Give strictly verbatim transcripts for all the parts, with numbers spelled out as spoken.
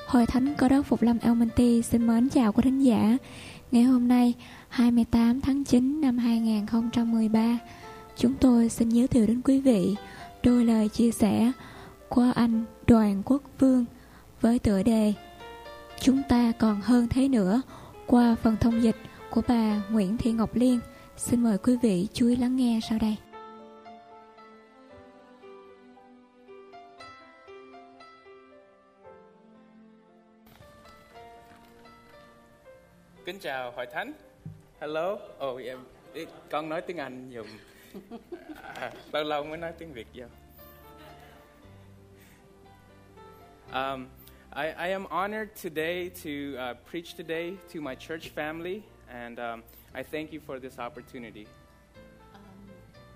Hội Thánh Cơ Đốc Phục Lâm Almonty xin mến chào quý thính giả. Ngày hôm nay, hai mươi tám tháng chín năm hai không một ba, chúng tôi xin giới thiệu đến quý vị đôi lời chia sẻ của anh Đoàn Quốc Vương với tựa đề Chúng ta còn hơn thế nữa, qua phần thông dịch của bà Nguyễn Thị Ngọc Liên. Xin mời quý vị chú ý lắng nghe sau đây. Kính chào Hội Thánh. Hello. Oh, yeah. Con nói tiếng Anh dùm. À, bao lâu mới nói tiếng Việt vô? Um, I, I am honored today to uh, preach today to my church family, and um, I thank you for this opportunity. Um,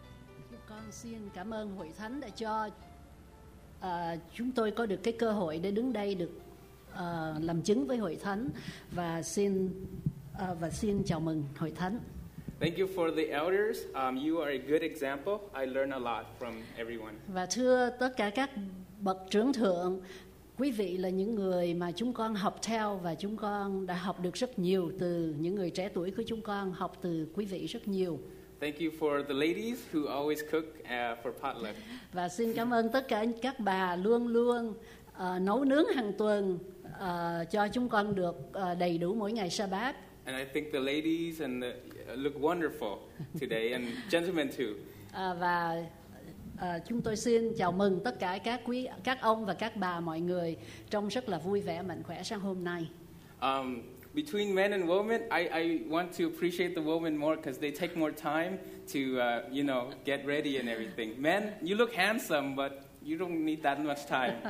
con xin cảm ơn Hội Thánh đã cho uh, chúng tôi có được cái cơ hội để đứng đây được uh, làm chứng với Hội Thánh, và xin uh, và xin chào mừng Hội Thánh. Thank you for the elders. Um, you are a good example. I learn a lot from everyone. Và thưa tất cả các bậc trưởng thượng, quý vị là những người mà chúng con học theo, và chúng con đã học được rất nhiều từ những người trẻ tuổi của chúng con, học từ quý vị rất nhiều. Thank you for the ladies who always cook uh, for potluck. Và xin cảm ơn tất cả các bà luôn luôn uh, nấu nướng hàng tuần uh, cho chúng con được uh, đầy đủ mỗi ngày Sa-bát. And I think the ladies and the, uh, look wonderful today, and gentlemen too. Uh, và À, chúng tôi xin chào mừng tất cả các quý các ông và các bà, mọi người trông rất là vui vẻ, mạnh khỏe sáng hôm nay. Um, between men and women, I, I want to appreciate the women more because they take more time to uh, you know get ready and everything. Men, you look handsome, but you don't need that much time.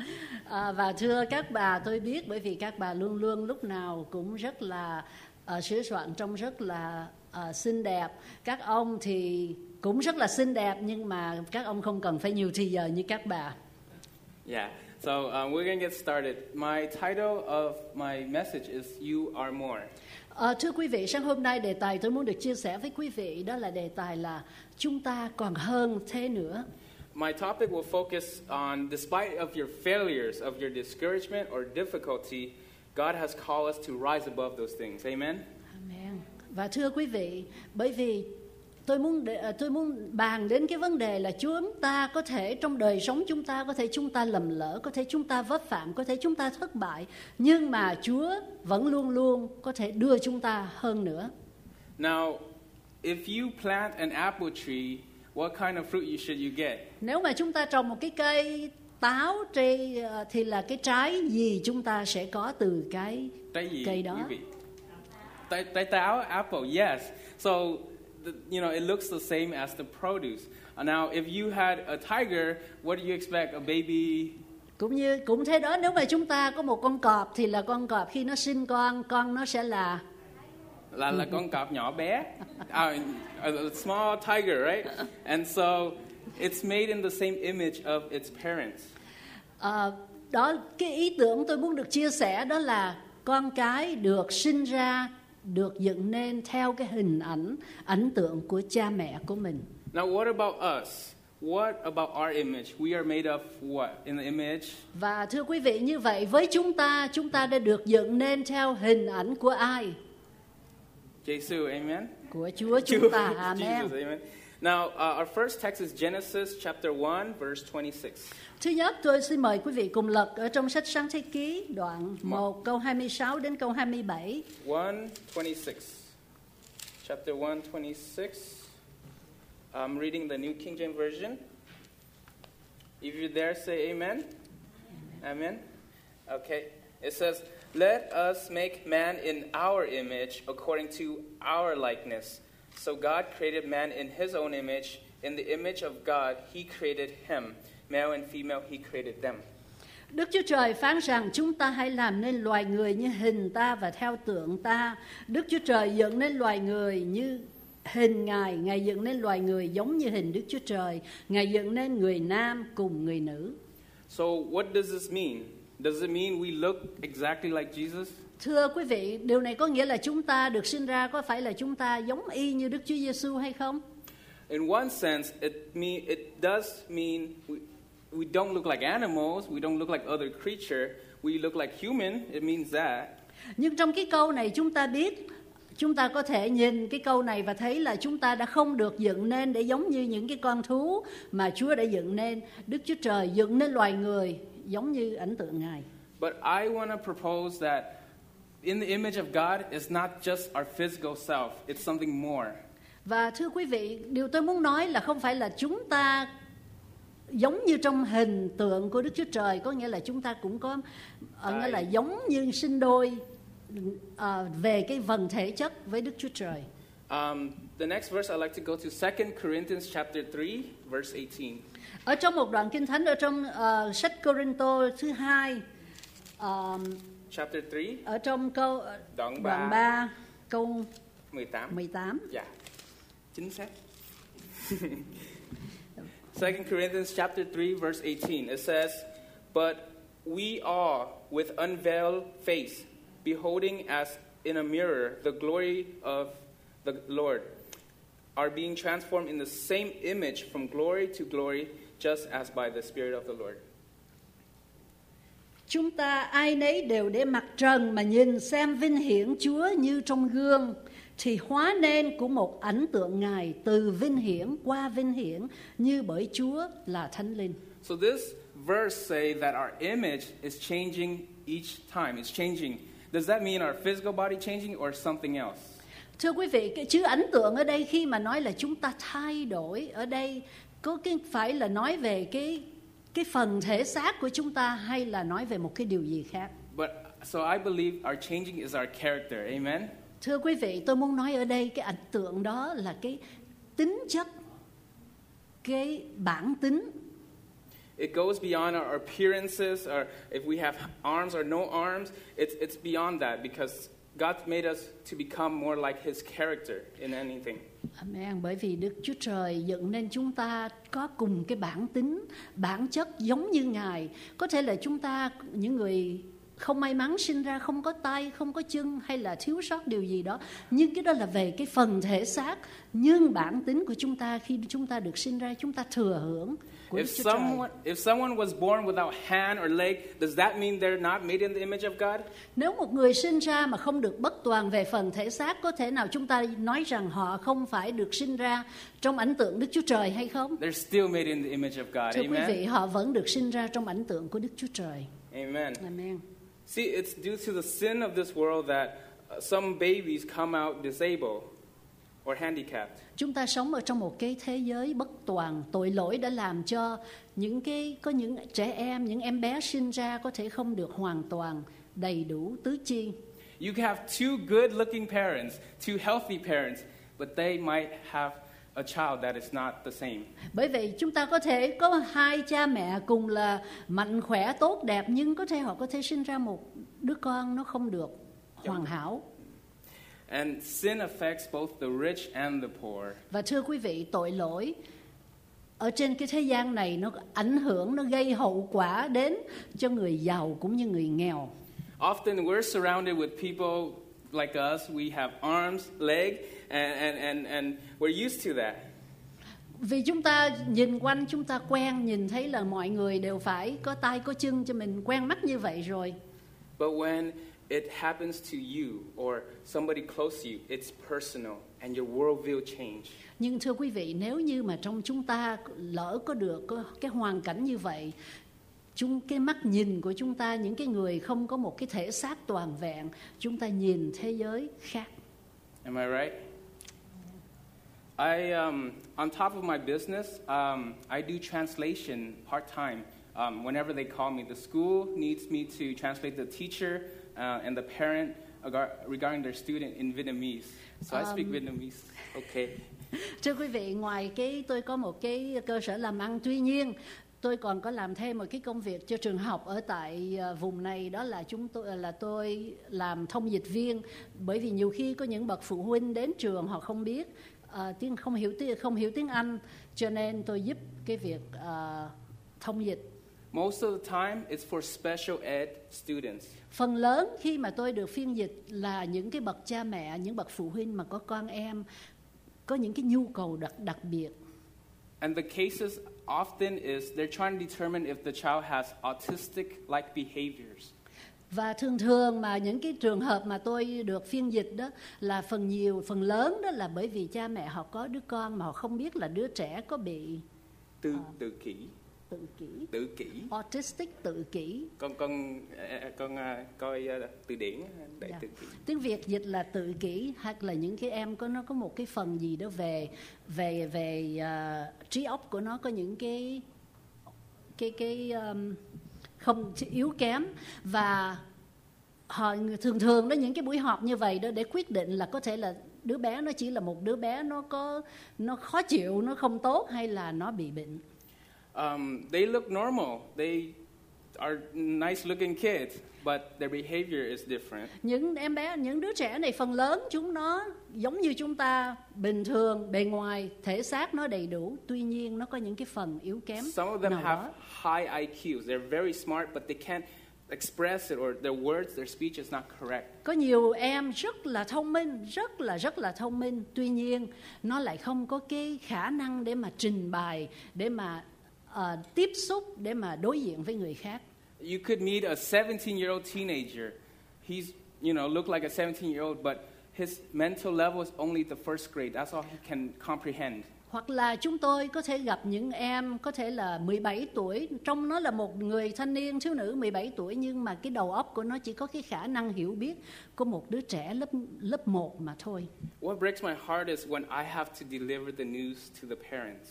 à, và thưa các bà, tôi biết bởi vì các bà luôn luôn lúc nào cũng rất là uh, sửa soạn, trông rất là uh, xinh đẹp. Các ông thì cũng rất là xinh đẹp, nhưng mà các ông không cần phải nhiều thời giờ như các bà. Yeah. So um, we're going to get started. My title of my message is You Are More. À, thưa quý vị, sáng hôm nay đề tài tôi muốn được chia sẻ với quý vị đó là đề tài là chúng ta còn hơn thế nữa. My topic will focus on despite of your failures, of your discouragement or difficulty, God has called us to rise above those things. Amen. Amen. Và thưa quý vị, bởi vì Tôi muốn tôi muốn bàn đến cái vấn đề là chúng ta có thể trong đời sống chúng ta có thể chúng ta lầm lỡ, có thể chúng ta vấp phạm, có thể chúng ta thất bại, nhưng mà Chúa vẫn luôn luôn có thể đưa chúng ta hơn nữa. Now, if you plant an apple tree, what kind of fruit you should you get? Nếu mà chúng ta trồng một cái cây táo tri thì là cái trái gì chúng ta sẽ có từ cái trái gì, cây đó? Trái, trái táo, apple, yes. So The, you know, it looks the same as the produce. Uh, now, if you had a tiger, what do you expect? A baby? Cũng như cũng thế đó, nếu mà chúng ta có một con cọp thì là con cọp khi nó sinh con, con nó sẽ là là là con cọp nhỏ bé, uh, a small tiger, right? And so it's made in the same image of its parents. Uh, đó, cái ý tưởng tôi muốn được chia sẻ đó là con cái được sinh ra, được dựng nên theo cái hình ảnh, ấn tượng của cha mẹ của mình. Now what about us? What about our image? We are made of what? In the image? Và thưa quý vị, như vậy với chúng ta, chúng ta đã được dựng nên theo hình ảnh của ai? Jesus, amen. Của Chúa chúng ta, amen. Jesus, amen. Now, uh, our first text is Genesis chapter one, verse twenty-six. Thứ nhất, tôi xin mời quý vị cùng lật ở trong sách Sáng Thế Ký, đoạn một câu hai mươi sáu đến câu hai mươi bảy. one twenty-six. Chapter one twenty-six. I'm reading the New King James Version. If you're there, say amen. Amen. Okay. It says, "Let us make man in our image according to our likeness." So God created man in his own image. In the image of God, he created him. Male and female, he created them. Đức Chúa Trời phán rằng chúng ta hãy làm nên loài người như hình ta và theo tượng ta. Đức Chúa Trời dựng nên loài người như hình Ngài. Ngài dựng nên loài người giống như hình Đức Chúa Trời. Ngài dựng nên người nam cùng người nữ. So what does this mean? Does it mean we look exactly like Jesus? Thưa quý vị, điều này có nghĩa là chúng ta được sinh ra có phải là chúng ta giống y như Đức Chúa Giêsu hay không? In one sense, it mean it does mean we, we don't look like animals, we don't look like other creature, we look like human, it means that. Nhưng trong cái câu này chúng ta biết, chúng ta có thể nhìn cái câu này và thấy là chúng ta đã không được dựng nên để giống như những cái con thú mà Chúa đã dựng nên. Đức Chúa Trời dựng nên loài người giống như ảnh tượng Ngài. But I want to propose that in the image of God is not just our physical self, it's something more. Và thưa quý vị, điều tôi muốn nói là không phải là chúng ta giống như trong hình tượng của Đức Chúa Trời, có nghĩa là chúng ta cũng có ở nghĩa là giống như sinh đôi uh, về cái vần thể chất với Đức Chúa Trời. Um, the next verse I'd like to go to Second Corinthians chapter three, verse eighteen. Ở trong một đoạn kinh thánh ở trong uh, sách Cô-rinh-tô thứ hai, um, chapter three, ở trong câu đoạn đoạn ba câu mười tám. mười tám. Yeah. Chính xác. Second Corinthians chapter three, verse eighteen. It says, "But we all, with unveiled face, beholding as in a mirror the glory of the Lord, are being transformed in the same image from glory to glory, just as by the Spirit of the Lord." Chúng ta ai nấy đều để mặt trần mà nhìn xem vinh hiển Chúa như trong gương, thì hóa nên của một ảnh tượng Ngài từ vinh hiển qua vinh hiển như bởi Chúa là Thánh Linh. So this verse say that our image is changing each time. It's changing. Does that mean our physical body changing or something else? Thưa quý vị, cái chữ ảnh tượng ở đây khi mà nói là chúng ta thay đổi, ở đây có cái phải là nói về cái cái phần thể xác của chúng ta hay là nói về một cái điều gì khác? But so I believe our changing is our character. Amen. Thưa quý vị, tôi muốn nói ở đây cái ảnh tượng đó là cái tính chất, cái bản tính. It goes beyond our appearances, or if we have arms or no arms. It's it's beyond that because God made us to become more like His character in anything. Amen. Bởi vì Đức Chúa Trời dựng nên chúng ta có cùng cái bản tính, bản chất giống như Ngài. Có thể là chúng ta, những người không may mắn sinh ra không có tay, không có chân hay là thiếu sót điều gì đó, nhưng cái đó là về cái phần thể xác. Nhưng bản tính của chúng ta khi chúng ta được sinh ra, chúng ta thừa hưởng của Đức If Chúa Trời. someone if someone was born without hand or leg, does that mean they're not made in the image of God? Nếu một người sinh ra mà không được bất toàn về phần thể xác, có thể nào chúng ta nói rằng họ không phải được sinh ra trong ảnh tượng Đức Chúa Trời hay không? They're still made in the image of God. Thưa quý Amen. vị, họ vẫn được sinh ra trong ảnh tượng của Đức Chúa Trời. Amen. Amen. See, it's due to the sin of this world that uh, some babies come out disabled or handicapped. Chúng ta sống ở trong một cái thế giới bất toàn, tội lỗi đã làm cho những cái có những trẻ em, những em bé sinh ra có thể không được hoàn toàn đầy đủ tứ chi. You can have two good-looking parents, two healthy parents, but they might have a child that is not the same. Bởi vậy chúng ta có thể có hai cha mẹ cùng là mạnh khỏe tốt đẹp, nhưng có thể họ có thể sinh ra một đứa con nó không được hoàn hảo. And sin affects both the rich and the poor. Và thưa quý vị, tội lỗi ở trên cái thế gian này nó ảnh hưởng, nó gây hậu quả đến cho người giàu cũng như người nghèo. Often we're surrounded with people like us. We have arms, leg, and, and, and, and we're used to that. Vì chúng ta nhìn quanh, chúng ta quen nhìn thấy là mọi người đều phải có tay có chân, cho mình quen mắt như vậy rồi. But when it happens to you or somebody close to you, it's personal and your worldview change. Nhưng thưa quý vị, nếu như mà trong chúng ta lỡ có được có cái hoàn cảnh như vậy, chúng cái mắt nhìn của chúng ta, những cái người không có một cái thể xác toàn vẹn, chúng ta nhìn thế giới khác. Am I right? I, um, on top of my business, um, I do translation part-time. Um, whenever they call me, the school needs me to translate the teacher uh, and the parent regarding their student in Vietnamese. So I speak Um, Vietnamese. Okay. Thưa quý vị, ngoài cái tôi có một cái cơ sở làm ăn, tuy nhiên tôi còn có làm thêm một cái công việc cho trường học ở tại uh, vùng này, đó là chúng tôi là tôi làm thông dịch viên. Bởi vì nhiều khi có những bậc phụ huynh đến trường họ không biết uh, tiếng không hiểu tiếng không hiểu tiếng Anh, cho nên tôi giúp cái việc uh, thông dịch. Most of the time, it's for special ed students. Phần lớn khi mà tôi được phiên dịch là những cái bậc cha mẹ, những bậc phụ huynh mà có con em có những cái nhu cầu đặc đặc biệt. And the cases often is they're trying to determine if the child has autistic-like behaviors. Và thường thường mà những cái trường hợp mà tôi được phiên dịch đó là phần nhiều, phần lớn đó là bởi vì cha mẹ họ có đứa con mà họ không biết là đứa trẻ có bị Tự tự kỷ. tự kỷ, Tự kỷ. autistic, tự kỷ. Con con con uh, coi uh, từ điển để Dạ. tự kỷ. Tiếng Việt dịch là tự kỷ, hoặc là những cái em có nó có một cái phần gì đó về về về uh, trí óc của nó có những cái cái cái um, không yếu kém, và họ thường thường đó những cái buổi họp như vậy đó để quyết định là có thể là đứa bé nó chỉ là một đứa bé nó có nó khó chịu, nó không tốt, hay là nó bị bệnh. Um, they look normal. They are nice looking kids, but their behavior is different. Những em bé, những đứa trẻ này phần lớn chúng nó giống như chúng ta, bình thường, bề ngoài, thể xác nó đầy đủ, tuy nhiên nó có những cái phần yếu kém Some of them nào have đó. high I Qs. They're very smart, but they can't express it, or their words, their speech is not correct. Có nhiều em rất là thông minh, rất là rất là thông minh, tuy nhiên nó lại không có cái khả năng để mà trình bày, để mà uh, tiếp xúc, để mà đối diện với người khác. You could meet a seventeen-year-old teenager. He's, you know, look like a seventeen-year-old, but his mental level is only the first grade. That's all he can comprehend. Hoặc là chúng tôi có thể gặp những em có thể là mười bảy tuổi, trông nó là một người thanh niên, thiếu nữ mười bảy tuổi, nhưng mà cái đầu óc của nó chỉ có cái khả năng hiểu biết của một đứa trẻ lớp lớp một mà thôi. What breaks my heart is when I have to deliver the news to the parents.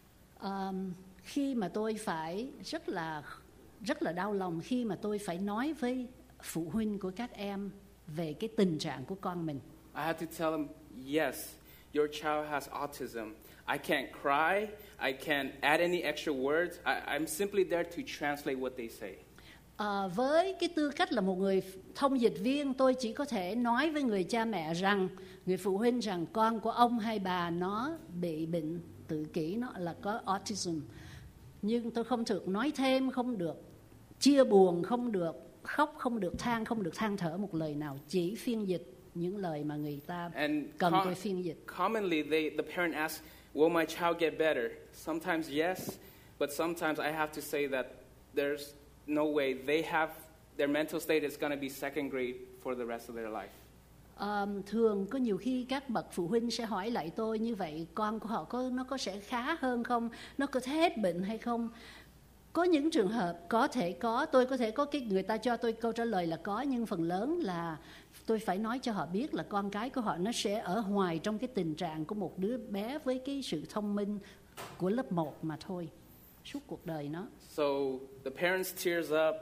Um, khi mà tôi phải rất là rất là đau lòng khi mà tôi phải nói với phụ huynh của các em về cái tình trạng của con mình. I have to tell them, yes, your child has autism. I can't cry. I can't add any extra words. I, I'm simply there to translate what they say. À, với cái tư cách là một người thông dịch viên, tôi chỉ có thể nói với người cha mẹ rằng, người phụ huynh rằng con của ông hay bà nó bị bệnh tự kỷ, nó là có autism. Nhưng tôi không được nói thêm, không được chia buồn, không được khóc, không được than, không được than thở một lời nào, chỉ phiên dịch những lời mà người ta And cần com- tôi phiên dịch. commonly, they, the parent asks, will my child get better? Sometimes yes, but sometimes I have to say that there's no way. They have, their mental state is going to be second grade for the rest of their life. Um, thường có nhiều khi các bậc phụ huynh sẽ hỏi lại tôi như vậy, con của họ có nó có sẽ khá hơn không, nó có thể hết bệnh hay không. Có những trường hợp có thể có, tôi có thể có cái người ta cho tôi câu trả lời là có, nhưng phần lớn là tôi phải nói cho họ biết là con cái của họ nó sẽ ở hoài trong cái tình trạng của một đứa bé với cái sự thông minh của lớp một mà thôi, suốt cuộc đời nó. So the parents tears up.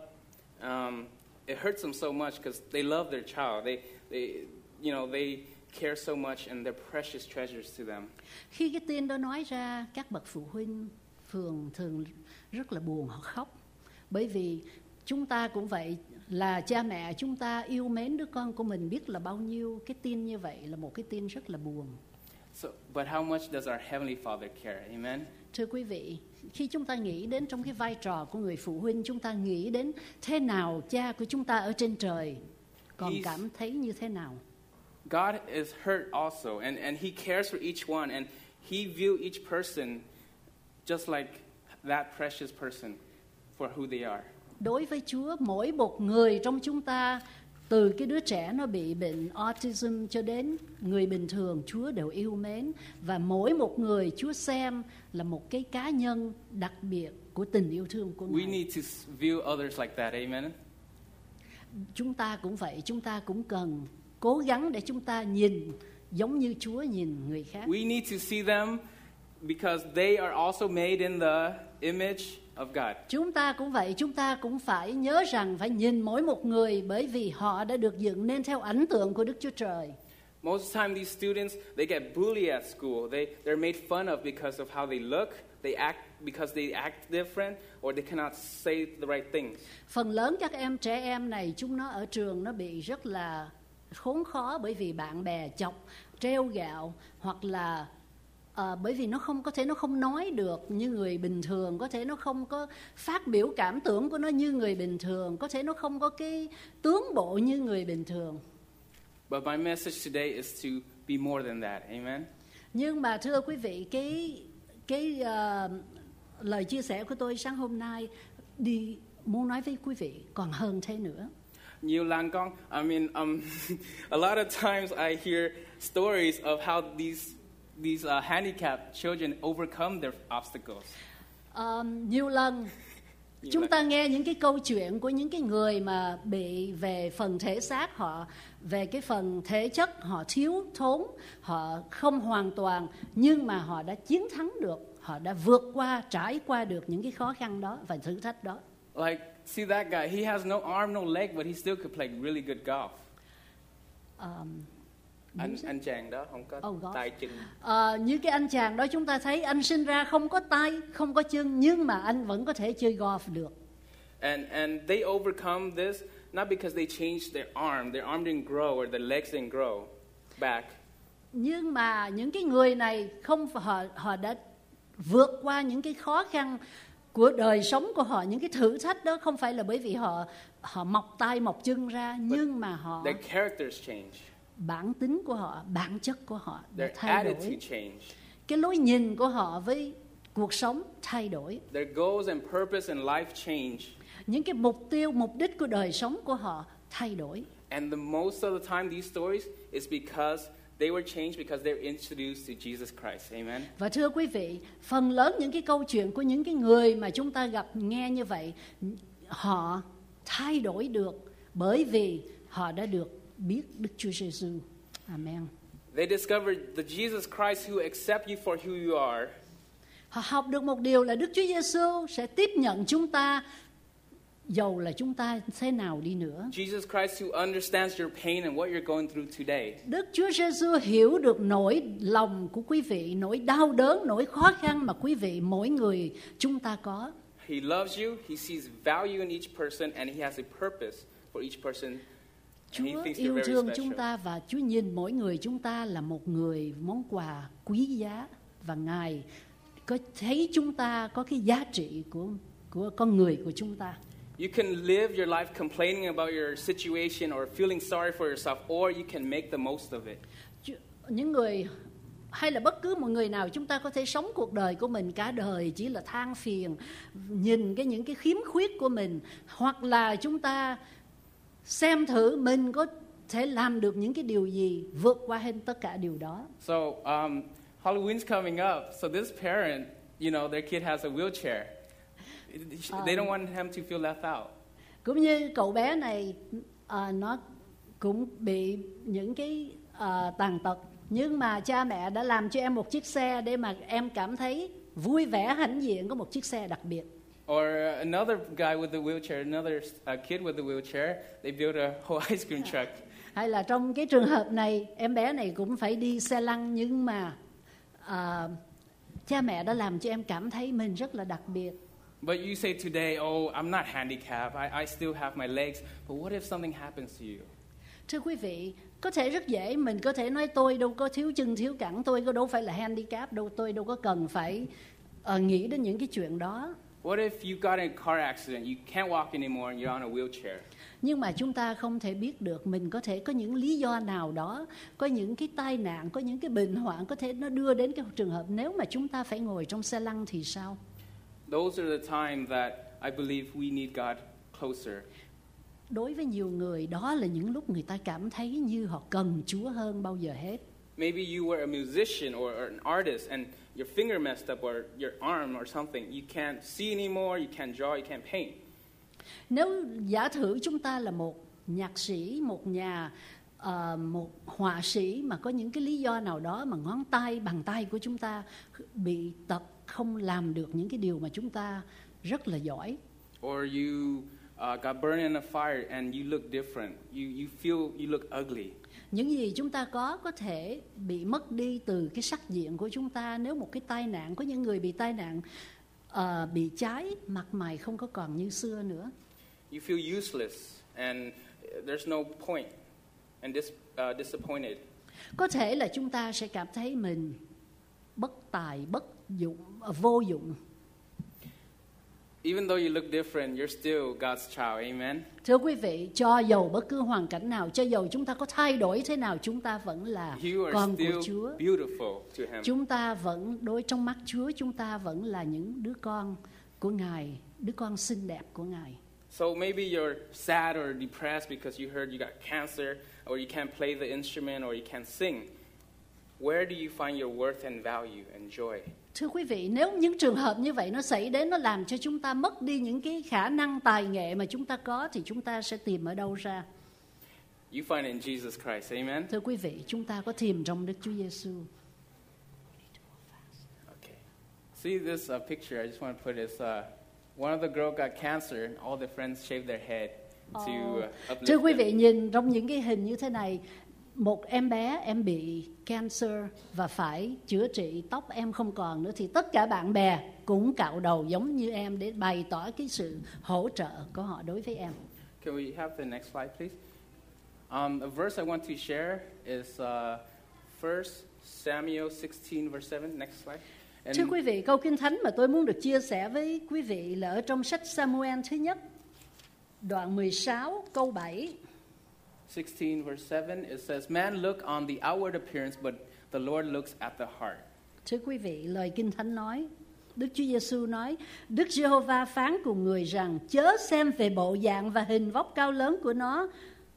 Um, it hurts them so much because they love their child. They, they, you know, they care so much and they're precious treasures to them. Khi cái tin đó nói ra, các bậc phụ huynh thường thường rất là buồn, họ khóc. Bởi vì chúng ta cũng vậy, là cha mẹ chúng ta yêu mến đứa con của mình biết là bao nhiêu, cái tin như vậy là một cái tin rất là buồn. So, but how much does our Heavenly Father care? Amen? Thưa quý vị, khi chúng ta nghĩ đến trong cái vai trò của người phụ huynh, chúng ta nghĩ đến thế nào cha của chúng ta ở trên trời còn He's- cảm thấy như thế nào. God is hurt also, and, and He cares for each one, and He views each person just like that precious person for who they are. Đối với Chúa, mỗi một người trong chúng ta, từ cái đứa trẻ nó bị bệnh autism cho đến người bình thường, Chúa đều yêu mến. Và mỗi một người Chúa xem là một cái cá nhân đặc biệt của tình yêu thương của We Ngài. need to s- view others like that. Amen? Chúng ta cũng vậy, chúng ta cũng cần cố gắng để chúng ta nhìn giống như Chúa nhìn người khác. We need to see them because they are also made in the image of God. Chúng ta cũng vậy, chúng ta cũng phải nhớ rằng phải nhìn mỗi một người, bởi vì họ đã được dựng nên theo ảnh tượng của Đức Chúa Trời. Most of the time, these students, they get bullied at school. They, they're made fun of because of how they look. They act because they act different, or they cannot say the right things. Phần lớn các em trẻ em này, chúng nó ở trường nó bị rất là khốn khó bởi vì bạn bè chọc, trêu gạo, hoặc là à, bởi vì nó không có thể nó không nói được như người bình thường, có thể nó không có phát biểu cảm tưởng của nó như người bình thường, có thể nó không có cái tướng bộ như người bình thường. But my message today is to be more than that. Amen? Nhưng mà thưa quý vị, cái cái uh, lời chia sẻ của tôi sáng hôm nay đi muốn nói với quý vị còn hơn thế nữa. nhiều lần con. I mean, um, a lot of times I hear stories of how these these uh, handicapped children overcome their obstacles. Um, nhiều lần Nhiều chúng lần. ta nghe những cái câu chuyện của những cái người mà bị về phần thể xác họ, về cái phần thể chất họ thiếu thốn, họ không hoàn toàn, nhưng mà họ đã chiến thắng được, họ đã vượt qua, trải qua được những cái khó khăn đó và thử thách đó. Like, see that guy, he has no arm, no leg, but he still could play really good golf. Um, Anh, anh chàng đó không có Oh, golf. tay chân. Ờ, như cái anh chàng đó chúng ta thấy anh sinh ra không có tay, không có chân, nhưng mà anh vẫn có thể chơi golf được. And and they overcome this not because they changed their arm, their arm didn't grow or their legs didn't grow back. Nhưng mà những cái người này không họ họ đã vượt qua những cái khó khăn của đời sống của họ, những cái thử thách đó không phải là bởi vì họ họ mọc tay mọc chân ra, nhưng mà họ Their characters change. bản tính của họ, bản chất của họ đã Their thay đổi, attitude change. cái lối nhìn của họ với cuộc sống thay đổi, Their goals and purpose in life change. những cái mục tiêu, mục đích của đời sống của họ thay đổi. And the most of the time these stories is because they were changed because they're introduced to Jesus Christ. Amen. Và thưa quý vị, phần lớn những cái câu chuyện của những cái người mà chúng ta gặp nghe như vậy, họ thay đổi được bởi vì họ đã được biết Đức Chúa Giêsu. Amen. They discovered the Jesus Christ who accepts you for who you are. Họ học được một điều là Đức Chúa Giêsu sẽ tiếp nhận chúng ta dầu là chúng ta thế nào đi nữa. Jesus Christ who understands your pain and what you're going through today. Đức Chúa Giêsu hiểu được nỗi lòng của quý vị, nỗi đau đớn, nỗi khó khăn mà quý vị mỗi người chúng ta có. He loves you, he sees value in each person, and he has a purpose for each person. And he Chúa thinks you're yêu very thương special. chúng ta và Chúa nhìn mỗi người chúng ta là một người món quà quý giá, và Ngài có thấy chúng ta có cái giá trị của của con người của chúng ta. You can live your life complaining about your situation or feeling sorry for yourself, or you can make the most of it. Chứ- Những người hay là bất cứ một người nào chúng ta có thể sống cuộc đời của mình cả đời chỉ là than phiền, nhìn cái những cái khiếm khuyết của mình, hoặc là chúng ta xem thử mình có thể làm được những cái điều gì vượt qua hết tất cả điều đó. So, um, Halloween's coming up. So this parent, you know, their kid has a wheelchair. They don't want him to feel left out. Cũng như cậu bé này à, nó cũng bị những cái à, tàn tật, nhưng mà cha mẹ đã làm cho em một chiếc xe để mà em cảm thấy vui vẻ hãnh diện có một chiếc xe đặc biệt. Or another guy with a wheelchair, another uh, kid with a wheelchair, they built a whole ice cream truck. Hay là trong cái trường hợp này, em bé này cũng phải đi xe lăn, nhưng mà à, cha mẹ đã làm cho em cảm thấy mình rất là đặc biệt. But you say today, oh, I'm not handicapped. I, I still have my legs. But what if something happens to you? Thưa quý vị, có thể rất dễ mình có thể nói tôi đâu có thiếu chân thiếu cẳng, tôi có đâu phải là handicap đâu, tôi đâu có cần phải uh, nghĩ đến những cái chuyện đó. What if you got in a car accident, you can't walk anymore, and you're on a wheelchair? Nhưng mà chúng ta không thể biết được, mình có thể có những lý do nào đó, có những cái tai nạn, có những cái bệnh hoạn có thể nó đưa đến cái trường hợp nếu mà chúng ta phải ngồi trong xe lăn thì sao? Those are the times that I believe we need God closer. Đối với nhiều người, đó là những lúc người ta cảm thấy như họ cần Chúa hơn bao giờ hết. Maybe you were a musician or, or an artist and your finger messed up or your arm or something. You can't see anymore, you can't draw, you can't paint. Nếu giả thử chúng ta là một nhạc sĩ, một nhà, uh, một họa sĩ mà có những cái lý do nào đó mà ngón tay, bàn tay của chúng ta bị tật, không làm được những cái điều mà chúng ta rất là giỏi. Or you uh, got burned in a fire and you look different. You, you feel you look ugly. Những gì chúng ta có có thể bị mất đi từ cái sắc diện của chúng ta. Nếu một cái tai nạn, có những người bị tai nạn uh, bị cháy, mặt mày không có còn như xưa nữa. You feel useless and there's no point and dis, uh, disappointed. Có thể là chúng ta sẽ cảm thấy mình bất tài, bất dụng, uh, vô dụng. Even though you look different, you're still God's child. Amen. Thưa quý vị, cho dầu bất cứ hoàn cảnh nào, cho dầu chúng ta có thay đổi thế nào, chúng ta vẫn là You are con still của Chúa. beautiful to Him. Chúng ta vẫn, đối trong mắt Chúa, chúng ta vẫn là những đứa con của Ngài, đứa con xinh đẹp của Ngài. So maybe you're sad or depressed because you heard you got cancer, or you can't play the instrument, or you can't sing. Where do you find your worth and value and joy? Thưa quý vị, nếu những trường hợp như vậy nó xảy đến, nó làm cho chúng ta mất đi những cái khả năng tài nghệ mà chúng ta có, thì chúng ta sẽ tìm ở đâu ra? You find it in Jesus Christ, amen? Thưa quý vị, chúng ta có tìm trong Đức Chúa Giêsu. Okay. See this uh, picture, I just want to put this. Uh, one of the girls got cancer, and all the friends shaved their head to uh, uplift Thưa quý vị, them. nhìn trong những cái hình như thế này, một em bé em bị cancer và phải chữa trị, tóc em không còn nữa, thì tất cả bạn bè cũng cạo đầu giống như em để bày tỏ cái sự hỗ trợ của họ đối với em. Can we have the next slide, please? Um, a verse I want to share is uh, First Samuel sixteen, verse seven. Next slide. And Thưa quý vị, câu Kinh Thánh mà tôi muốn được chia sẻ với quý vị là ở trong sách Samuel thứ nhất, đoạn mười sáu, câu bảy. sixteen, verse seven, it says, Man look on the outward appearance, but the Lord looks at the heart. Thưa quý vị, lời Kinh Thánh nói, Đức Chúa Giêsu nói, Đức Giê-hô-va phán cùng người rằng, chớ xem về bộ dạng và hình vóc cao lớn của nó.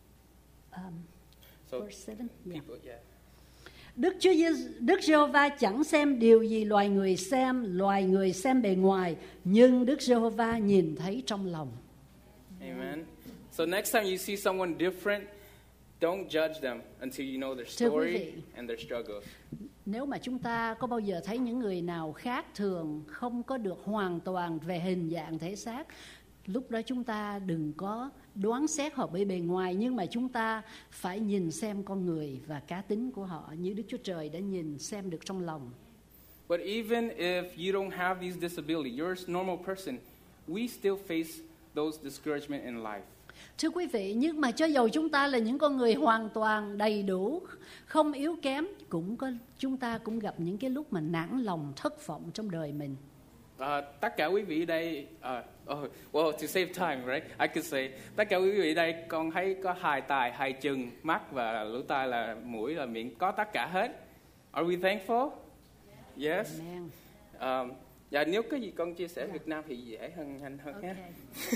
Um, So verse seven, yeah. people, yeah. Đức Chúa Giê- Đức Giê-hô-va chẳng xem điều gì loài người xem, loài người xem bề ngoài, nhưng Đức Giê-hô-va nhìn thấy trong lòng. Amen. So next time you see someone different, don't judge them until you know their Thưa quý story vị, and their struggles. nếu mà chúng ta có bao giờ thấy những người nào khác thường, không có được hoàn toàn về hình dạng thể xác, lúc đó chúng ta đừng có đoán xét họ bởi bề ngoài, nhưng mà chúng ta phải nhìn xem con người và cá tính của họ như Đức Chúa Trời đã nhìn xem được trong lòng. But even if you don't have these disabilities, you're a normal person, we still face those discouragement in life. Thưa quý vị, nhưng mà cho dầu chúng ta là những con người hoàn toàn đầy đủ, không yếu kém, cũng có chúng ta cũng gặp những cái lúc mà nản lòng, thất vọng trong đời mình. Uh, tất cả quý vị đây, uh, oh, well, to save time, right? I could say, tất cả quý vị đây, con thấy có hai tai, hai chân, mắt và lỗ tai là mũi là miệng, có tất cả hết. Are we thankful? Yes. Amen. Um, dạ, nếu có gì con chia sẻ Việt Nam thì dễ hơn, nhanh hơn Okay. nhé.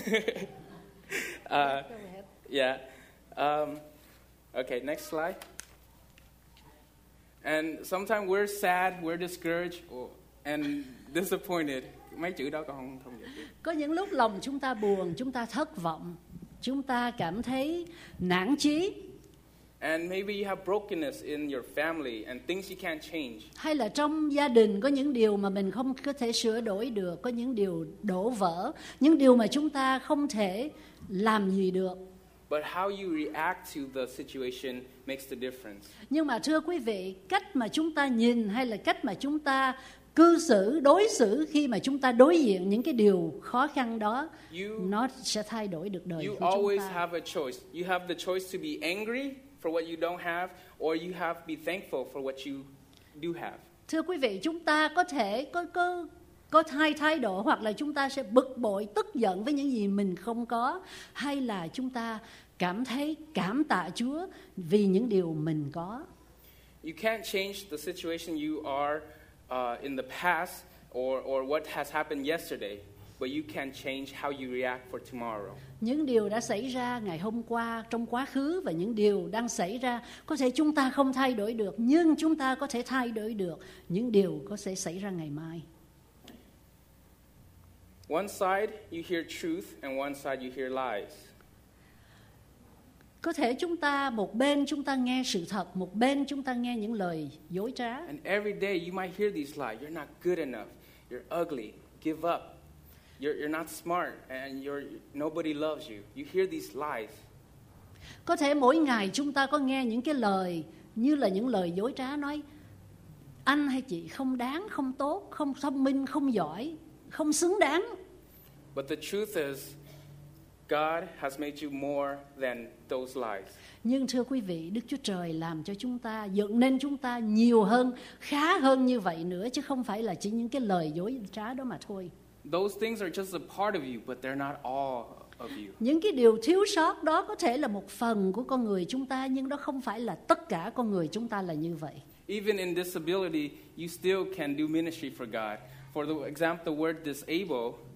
uh, Go ahead. yeah. Um, okay, next slide. And sometimes we're sad, we're discouraged, or, and disappointed. Mấy chữ đó con không không dịch. Có những lúc lòng chúng ta buồn, chúng ta thất vọng, chúng ta cảm thấy nản chí. And maybe you have brokenness in your family and things you can't change. Hay là trong gia đình có những điều mà mình không có thể sửa đổi được, có những điều đổ vỡ, những điều mà chúng ta không thể làm gì được. But how you react to the situation makes the difference. Nhưng mà thưa quý vị, cách mà chúng ta nhìn hay là cách mà chúng ta cư xử, đối xử khi mà chúng ta đối diện những cái điều khó khăn đó, You- nó sẽ thay đổi được đời You của chúng always ta. have a choice. You have the choice to be angry for what you don't have, or you have to be thankful for what you do have. Thưa quý vị, chúng ta có thể có có có hai thái độ, hoặc là chúng ta sẽ bực bội, tức giận với những gì mình không có, hay là chúng ta cảm thấy cảm tạ Chúa vì những điều mình có. You can't change the situation you are uh, in the past or, or what has happened yesterday, but you can change how you react for tomorrow. Những điều đã xảy ra ngày hôm qua trong quá khứ và những điều đang xảy ra, có thể chúng ta không thay đổi được, nhưng chúng ta có thể thay đổi được những điều có thể xảy ra ngày mai. One side you hear truth and one side you hear lies. Có thể chúng ta, một bên chúng ta nghe sự thật, một bên chúng ta nghe những lời dối trá. And every day you might hear these lies. You're not good enough. You're ugly. Give up. You're, you're not smart and you're, nobody loves you. You hear these lies. Có thể mỗi ngày chúng ta có nghe những cái lời như là những lời dối trá, nói anh hay chị không đáng, không tốt, không thông minh, không giỏi, không xứng đáng. But the truth is, God has made you more than those lies. Nhưng thưa quý vị, Đức Chúa Trời làm cho chúng ta, dựng nên chúng ta nhiều hơn, khá hơn như vậy nữa, chứ không phải là chỉ những cái lời dối trá đó mà thôi. Those things are just a part of you, but they're not all of you. Những cái điều thiếu sót đó có thể là một phần của con người chúng ta, nhưng đó không phải là tất cả con người chúng ta là như vậy. Even in disability, you still can do ministry for God. For the example, the word disable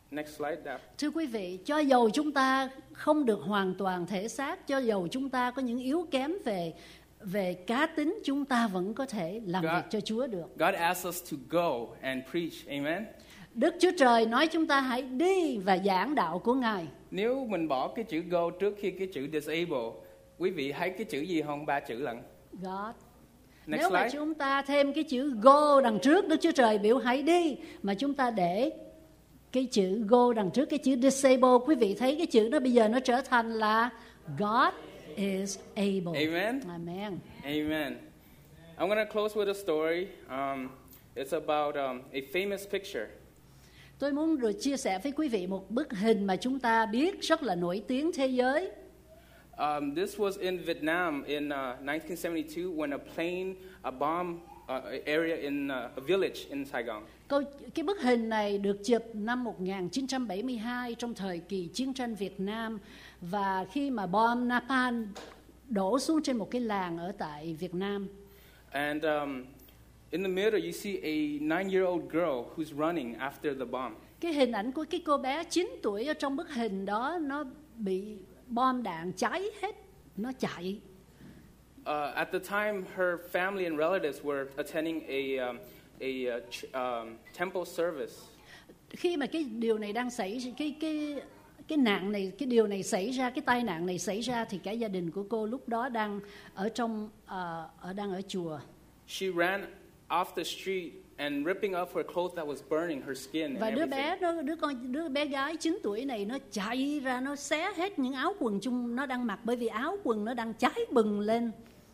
Next slide. That. Thưa quý vị, cho dầu chúng ta không được hoàn toàn thể xác, cho dầu chúng ta có những yếu kém về về cá tính, chúng ta vẫn có thể làm God, việc cho Chúa được. God asks us to go and preach. Amen. Đức Chúa Trời nói chúng ta hãy đi và giảng đạo của Ngài. Nếu mình bỏ cái chữ go trước khi cái chữ disable, quý vị thấy cái chữ gì không? Ba chữ lận. God. Next Nếu mà slide. chúng ta thêm cái chữ go đằng trước, Đức Chúa Trời biểu hãy đi, mà chúng ta để cái chữ go đằng trước cái chữ disable, quý vị thấy cái chữ đó bây giờ nó trở thành là God is able. Amen. Amen. Amen. I'm going to close with a story. Um, it's about um, a famous picture. Tôi muốn được chia sẻ với quý vị một bức hình mà chúng ta biết rất là nổi tiếng thế giới. Um, this was in Vietnam in uh, nineteen seventy-two when a plane, a bomb uh, area in uh, a village in Saigon. Câu, cái bức hình này được chụp năm một nghìn chín trăm bảy mươi hai trong thời kỳ chiến tranh Việt Nam, và khi mà bom napalm đổ xuống trên một cái làng ở tại Việt Nam. And um, in the middle you see a nine-year-old girl who's running after the bomb. Cái hình ảnh của cái cô bé chín tuổi ở trong bức hình đó, nó bị bom đạn cháy hết, nó chạy. Uh, at the time, her family and relatives were attending a, um, a uh, ch- um, temple service. Khi mà cái điều này đang xảy cái cái cái nạn này, cái điều này xảy ra, cái tai nạn này xảy ra, thì cả gia đình của cô lúc đó đang ở trong uh, ở đang ở chùa. She ran off the street and ripping up her clothes that was burning her skin Và and đứa everything. bé đó, đứa con đứa bé gái chín tuổi này, nó chạy ra, nó xé hết những áo quần chung nó đang mặc, bởi vì áo quần nó đang cháy bừng lên.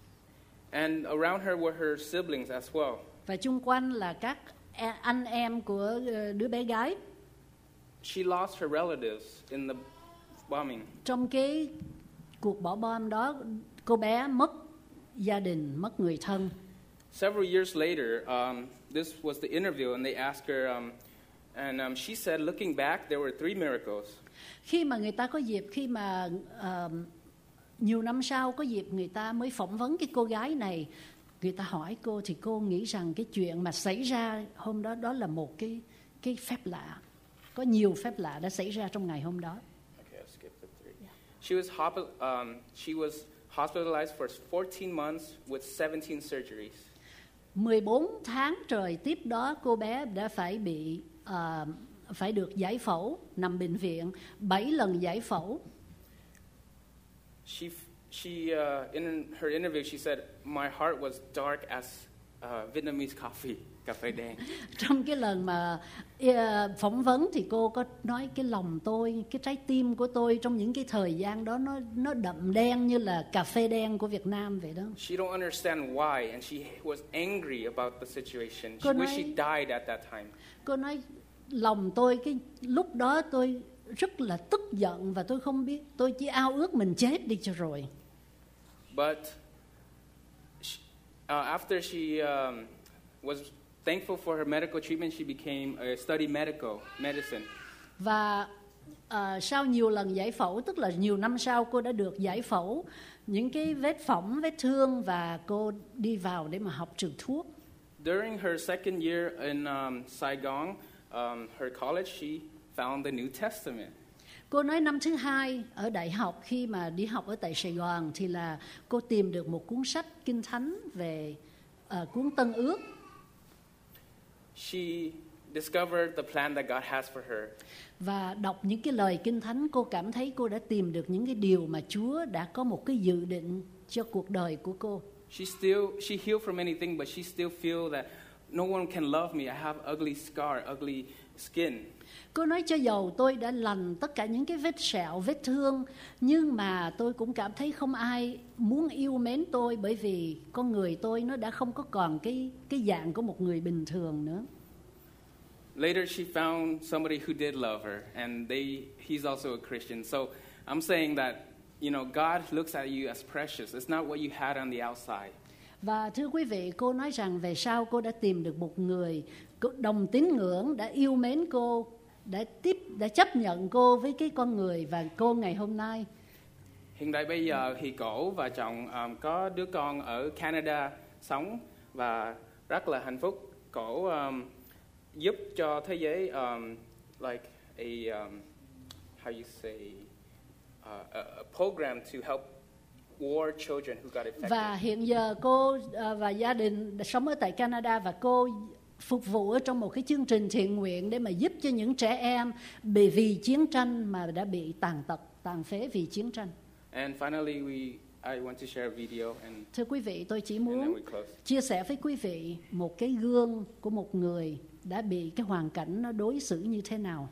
And around her were her siblings as well. Và chung quanh là các anh em của đứa bé gái. She lost her relatives in the bombing. Trong cái cuộc bỏ bom đó, cô bé mất gia đình, mất người thân. Several years later, um, this was the interview, and they asked her, um, and um, she said, looking back, there were three miracles. Khi mà người ta có dịp, khi mà uh, nhiều năm sau có dịp người ta mới phỏng vấn cái cô gái này, người ta hỏi cô thì cô nghĩ rằng cái chuyện mà xảy ra hôm đó đó là một cái cái phép lạ. Có nhiều phép lạ đã xảy ra trong ngày hôm đó. Okay, I'll skip the three. She was hop- um, she was hospitalized for fourteen months with seventeen surgeries. mười bốn tháng trời tiếp đó, cô bé đã phải bị uh, phải được giải phẫu, nằm bệnh viện bảy lần giải phẫu. She she uh, in her interview she said, my heart was dark as uh, Vietnamese coffee, cà phê đen. Trong cái lần mà uh, phỏng vấn thì cô có nói cái lòng tôi, cái trái tim của tôi trong những cái thời gian đó nó nó đậm đen như là cà phê đen của Việt Nam vậy đó. She don't understand why, and she was angry about the situation. She Cô wished nói- she died at that time. Cô nói lòng tôi cái lúc đó tôi rất là tức giận, và tôi không biết, tôi chỉ ao ước mình chết đi cho rồi. But she, uh, after she um, was thankful for her medical treatment, she became a study medical medicine. Và à, sau nhiều lần giải phẫu, tức là nhiều năm sau, cô đã được giải phẫu những cái vết phỏng, vết thương, và cô đi vào để mà học trường thuốc. During her second year in um, Saigon, um, her college, she found the New Testament. Cô nói năm thứ hai ở đại học, khi mà đi học ở tại Sài Gòn, thì là cô tìm được một cuốn sách Kinh Thánh về uh, cuốn Tân Ước. She discovered the plan that God has for her. Và đọc những cái lời Kinh Thánh, cô cảm thấy cô đã tìm được những cái điều mà Chúa đã có một cái dự định cho cuộc đời của cô. She still she healed from anything, but she still feel that no one can love me. I have ugly scar, ugly skin. Cô nói cho dầu tôi đã lành tất cả những cái vết sẹo, vết thương, nhưng mà tôi cũng cảm thấy không ai muốn yêu mến tôi, bởi vì con người tôi nó đã không có còn cái cái dạng của một người bình thường nữa. Later, she found somebody who did love her, and they he's also a Christian. So I'm saying that, you know, God looks at you as precious. It's not what you had on the outside. Và thưa quý vị, cô nói rằng về sau cô đã tìm được một người đồng tín ngưỡng, đã yêu mến cô, đã tiếp đã chấp nhận cô với cái con người, và cô ngày hôm nay Hiện tại bây giờ thì cổ và chồng um, có đứa con ở Canada sống và rất là hạnh phúc. Cổ um, giúp cho thế giới um, like a um, how you say uh, a, a program to help war children who got affected. Và hiện giờ cô à, và gia đình sống ở tại Canada và cô phục vụ ở trong một cái chương trình thiện nguyện để mà giúp cho những trẻ em bị vì chiến tranh mà đã bị tàn tật, tàn phế vì chiến tranh. And finally, we I want to share a video and Thưa quý vị, tôi chỉ and then muốn we close. chia sẻ với quý vị một cái gương của một người đã bị cái hoàn cảnh nó đối xử như thế nào.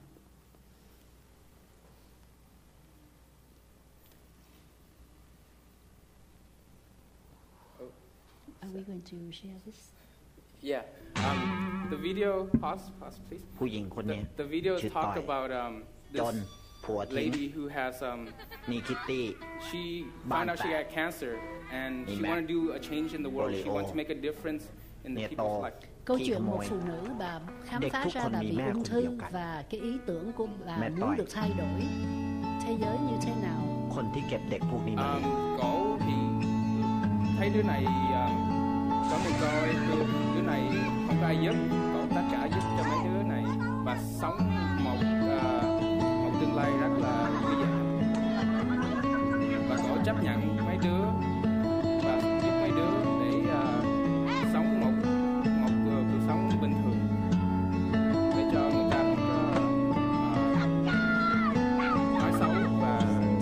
Are we going to share this? Yeah. Um, the video pause pause please. ผู้หญิงคน The, นี้ the video ชื่อ talk ต่อย about um จ this นผัวทิ้ง lady who has um มีคิตตี้ she บ้าน found out she แตก got cancer and มี she แม็ก wanted to do a change in the world. She โปลิโอ wanted to make a difference in เนี่ the ยโต people's life. Câu Khi chuyện khăm một môi. phụ nữ bà khám Đẹp phá thuốc ra con bà mì bị mẹ ung con thư điều cảnh. và cái ý tưởng của bà Mẹ muốn tỏi. được thay đổi thế giới như thế nào. คนที่เก็บเด็กพวกนี้มา Um, cổ thì thấy đứa này um, có một coi đứa, đứa này không có ai giúp, cổ tất cả giúp cho mấy đứa này và sống một uh, một tương lai rất là vui vẻ. Và cổ chấp nhận mấy đứa và giúp mấy đứa để uh, sống một một uh, cuộc sống bình thường để cho người ta không có uh, nói xấu và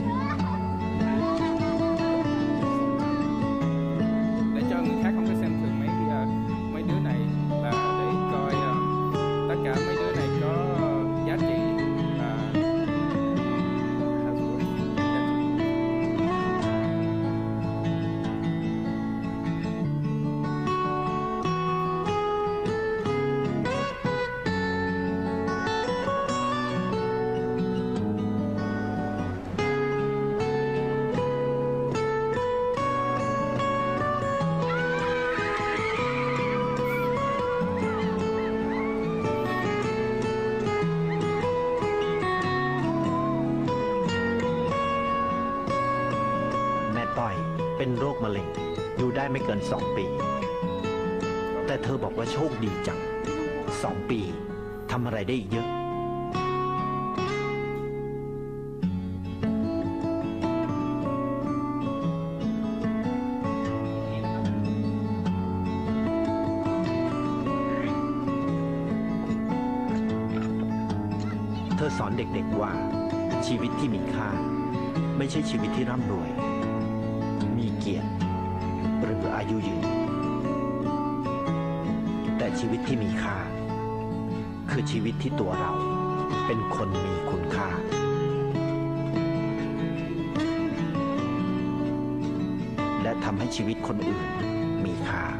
để cho người khác không có xem thường mấy uh, mấy đứa này và để coi uh, tất cả mấy đứa này có uh, giá trị và แม่ต้อยเป็นโรคมะเร็งอยู่ได้ไม่เกินสองปี แต่เธอบอกว่าโชคดีจังสองปีทำอะไรได้อีกเยอะ เธอสอนเด็กๆว่าชีวิตที่มีค่าไม่ใช่ชีวิตที่ร่ำรวย มีเกียรติหรืออายุยืน แต่ชีวิตที่มีค่าคือชีวิตที่ตัวเราเป็นคนมีคุณค่า และทำให้ชีวิตคนอื่นมีค่า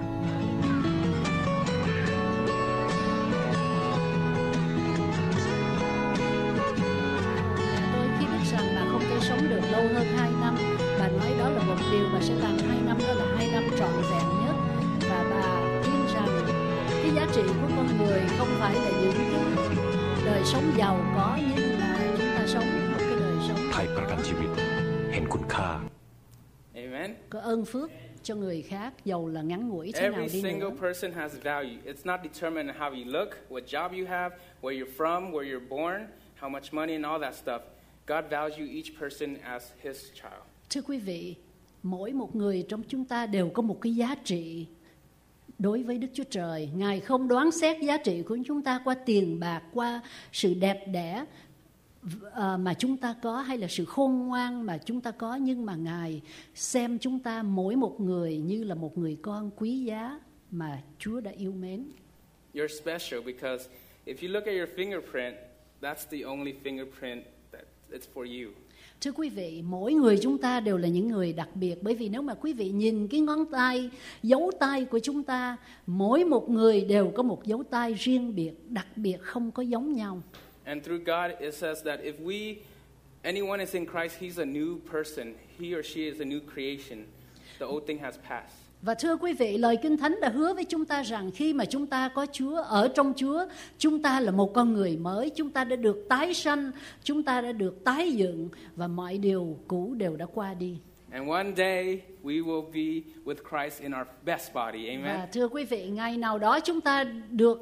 Tôi khi biết rằng bà không thể sống được lâu hơn hai năm, bà nói đó là một điều bà sẽ làm hai năm, đó là hai năm trọn vẹn nhất. Và bà tin rằng cái giá trị của con người không phải là những cái đời sống giàu có, nhưng là chúng ta sống một cái đời sống ไทยประกันชีวิตเห็นคุณค่า Amen. có ơn phước cho người khác, dầu là ngắn ngủi thế nào Every đi single nữa. person has value. It's not determined on how you look, what job you have, where you're from, where you're born, how much money and all that stuff. God values each person as His child. Thưa quý vị, mỗi một người trong chúng ta đều có một cái giá trị đối với Đức Chúa Trời. Ngài không đoán xét giá trị của chúng ta qua tiền bạc, qua sự đẹp đẽ à, mà chúng ta có, hay là sự khôn ngoan mà chúng ta có, nhưng mà Ngài xem chúng ta mỗi một người như là một người con quý giá mà Chúa đã yêu mến. You're special because if you look at your fingerprint, that's the only fingerprint that it's for you. Thưa quý vị, mỗi người chúng ta đều là những người đặc biệt, bởi vì nếu mà quý vị nhìn cái ngón tay, dấu tay của chúng ta, mỗi một người đều có một dấu tay riêng biệt, đặc biệt, không có giống nhau. And through God, it says that if we, anyone is in Christ, he's a new person. He or she is a new creation. The old thing has passed. Và thưa quý vị, lời Kinh Thánh đã hứa với chúng ta rằng khi mà chúng ta có Chúa, ở trong Chúa, chúng ta là một con người mới, chúng ta đã được tái sanh, chúng ta đã được tái dựng và mọi điều cũ đều đã qua đi. And one day, we will be with Christ in our best body. Amen. Và thưa quý vị, ngày nào đó chúng ta được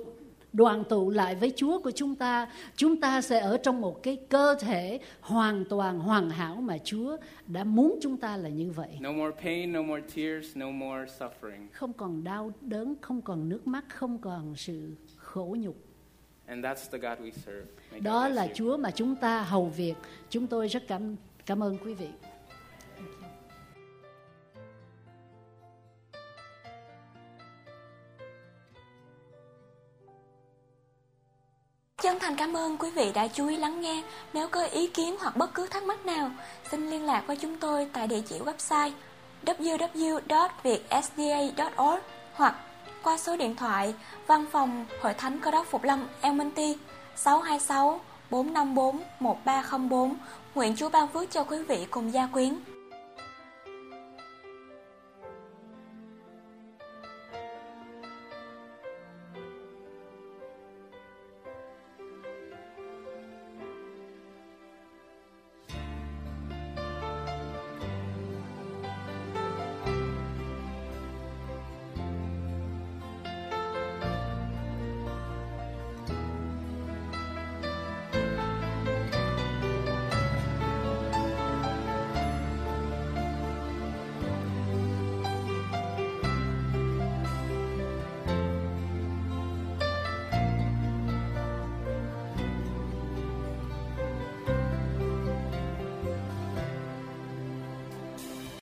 đoàn tụ lại với Chúa của chúng ta, chúng ta sẽ ở trong một cái cơ thể hoàn toàn hoàn hảo mà Chúa đã muốn chúng ta là như vậy. No more pain, no more tears, no more suffering. Không còn đau đớn, không còn nước mắt, không còn sự khổ nhục. And that's the God we serve. May God Đó bless là you. Chúa mà chúng ta hầu việc. Chúng tôi rất cảm cảm ơn quý vị. Chân thành cảm ơn quý vị đã chú ý lắng nghe. Nếu có ý kiến hoặc bất cứ thắc mắc nào, xin liên lạc với chúng tôi tại địa chỉ website w w w chấm việt s d a chấm org hoặc qua số điện thoại Văn phòng Hội Thánh Cơ đốc Phục Lâm Elmonty sáu hai sáu bốn năm bốn một ba không bốn. Nguyện Chúa ban phước cho quý vị cùng gia quyến.